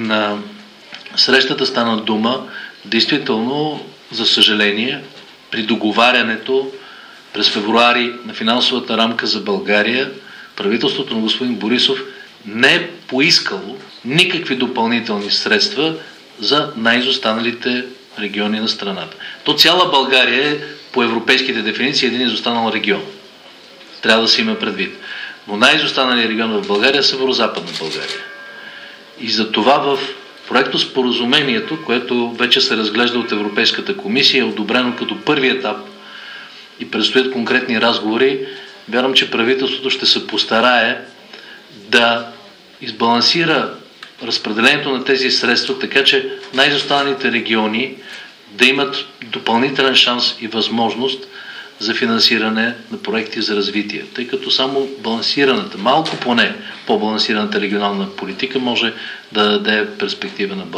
на срещата стана дума, действително, за съжаление, при договарянето през февруари на финансовата рамка за България, правителството на господин Борисов не е поискало никакви допълнителни средства за най-изостаналите региони на страната. То цяла България е по европейските дефиниции един изостанал регион. Трябва да се има предвид. Но най-изостаналият регион в България е Северозападна България. И за това в проектоспоразумението, което вече се разглежда от Европейската комисия, е одобрено като първи етап и предстоят конкретни разговори, вярвам, че правителството ще се постарае да избалансира разпределението на тези средства, така че най-изостаналите региони да имат допълнителен шанс и възможност за финансиране на проекти за развитие, тъй като само балансираната, малко поне по-балансираната регионална политика може да даде перспектива на България.